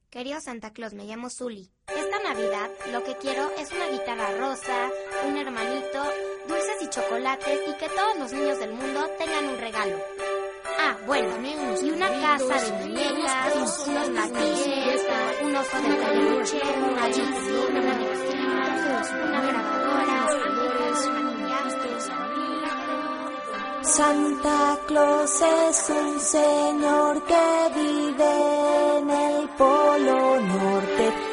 Querido Santa Claus, me llamo Zully. Esta Navidad lo que quiero es una guitarra rosa, un hermanito, dulces y chocolates y que todos los niños del mundo tengan un regalo. Ah, bueno, y una casa de muñecas, unos martillos, un oso de peluche, una bici, una medicina, una grabadora, Santa Claus es un señor que vive en el Polo Norte.